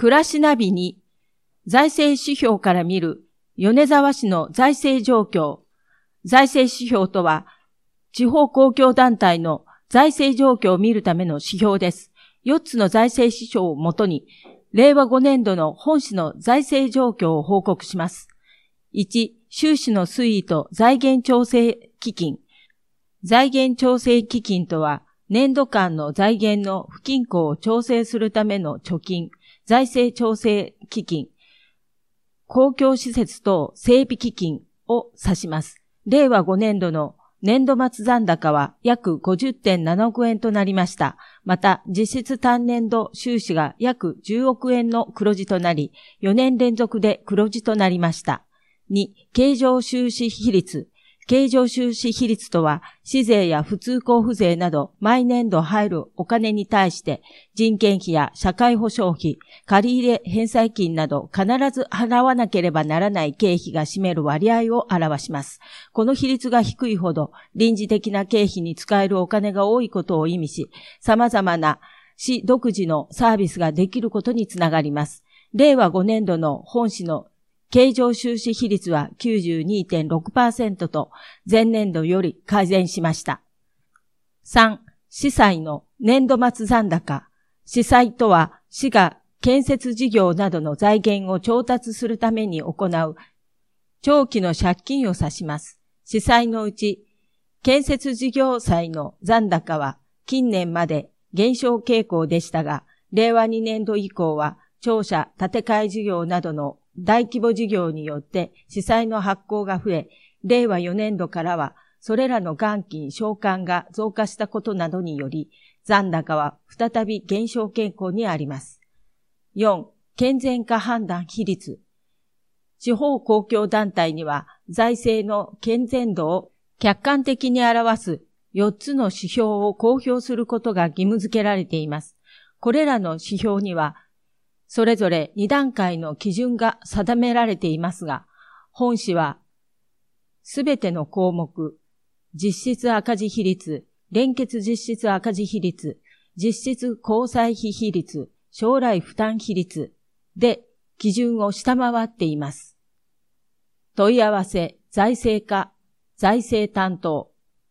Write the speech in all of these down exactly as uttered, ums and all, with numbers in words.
暮らしナビに、財政指標から見る米沢市の財政状況。財政指標とは、地方公共団体の財政状況を見るための指標です。よっつの財政指標をもとに、れいわごねんどの本市の財政状況を報告します。いち、収支の推移と財源調整基金。財源調整基金とは、年度間の財源の不均衡を調整するための貯金、財政調整基金、公共施設等整備基金を指します。れいわごねんどの年度末残高は約 ごじゅってんななおくえんとなりました。また、実質単年度収支が約じゅうおくえんの黒字となり、よねん連続で黒字となりました。に、経常収支比率。経常収支比率とは、市税や普通交付税など毎年度入るお金に対して、人件費や社会保障費、借入返済金など必ず払わなければならない経費が占める割合を表します。この比率が低いほど、臨時的な経費に使えるお金が多いことを意味し、様々な市独自のサービスができることにつながります。れいわごねんどの本市の経常収支比率は きゅうじゅうにてんろくパーセント と前年度より改善しました。さん、市債の年度末残高。市債とは市が建設事業などの財源を調達するために行う長期の借金を指します。市債のうち建設事業債の残高は近年まで減少傾向でしたが、れいわにねんど以降は庁舎建て替え事業などの大規模事業によって市債の発行が増え、れいわよねんどからはそれらの元金償還が増加したことなどにより、残高は再び減少傾向にあります。よん、健全化判断比率。地方公共団体には財政の健全度を客観的に表すよっつの指標を公表することが義務付けられています。これらの指標には、それぞれにだんかいの基準が定められていますが、本市はすべての項目、実質赤字比率、連結実質赤字比率、実質交際費比率、将来負担比率で基準を下回っています。問い合わせ、財政課、財政担当。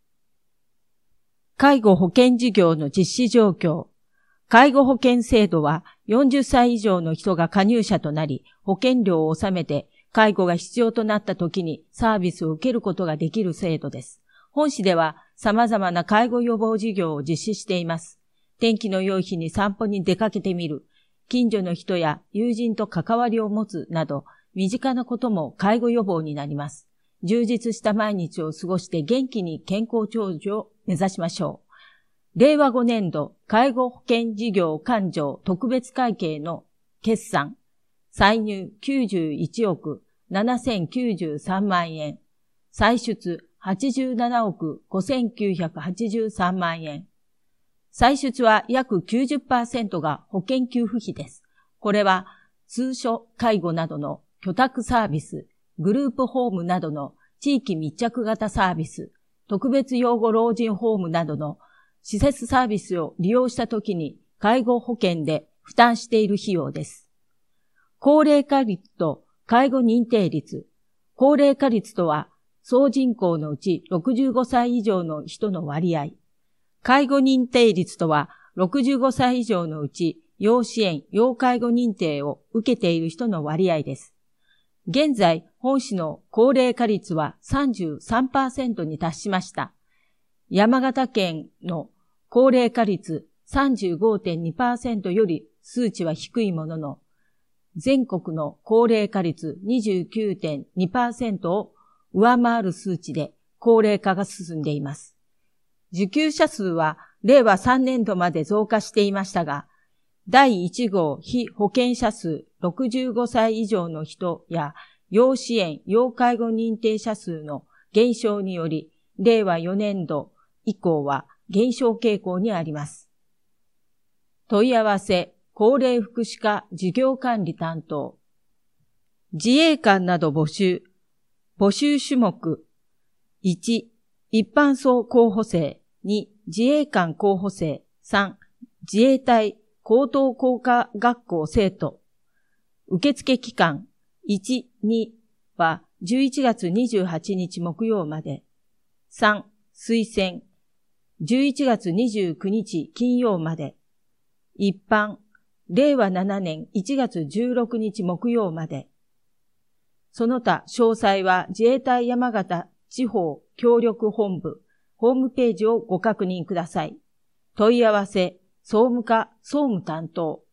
介護保険事業の実施状況。介護保険制度はよんじゅっさい以上の人が加入者となり、保険料を納めて介護が必要となった時にサービスを受けることができる制度です。本市では様々な介護予防事業を実施しています。天気の良い日に散歩に出かけてみる、近所の人や友人と関わりを持つなど、身近なことも介護予防になります。充実した毎日を過ごして元気に健康長寿を目指しましょう。れいわごねんど介護保険事業勘定特別会計の決算、歳入きゅうじゅういちおくななせんきゅうじゅうさんまんえん、歳出はちじゅうななおくごせんきゅうひゃくはちじゅうさんまんえん。歳出は約 きゅうじゅっパーセント が保険給付費です。これは通所介護などの居宅サービス、グループホームなどの地域密着型サービス、特別養護老人ホームなどの施設サービスを利用したときに介護保険で負担している費用です。高齢化率と介護認定率。高齢化率とは総人口のうちろくじゅうごさい以上の人の割合。介護認定率とはろくじゅうごさい以上のうち要支援・要介護認定を受けている人の割合です。現在、本市の高齢化率は さんじゅうさんパーセント に達しました。山形県の高齢化率 さんじゅうごてんにパーセント より数値は低いものの、全国の高齢化率 にじゅうきゅうてんにパーセント を上回る数値で高齢化が進んでいます。受給者数はれいわさんねんどまで増加していましたが、だいいちごう被保険者数ろくじゅうごさい以上の人や要支援・要介護認定者数の減少により、れいわよねんど以降は減少傾向にあります。問い合わせ、高齢福祉課事業管理担当。自衛官など募集。募集種目。いち、一般層候補生。に、自衛官候補生。さん、自衛隊高等工科学校生徒。 受付期間いち、にはじゅういちがつにじゅうはちにち木曜まで。さん、推薦じゅういちがつにじゅうくにち金曜まで。一般、れいわななねんいちがつじゅうろくにち木曜まで。その他詳細は自衛隊山形地方協力本部ホームページをご確認ください。問い合わせ、総務課総務担当。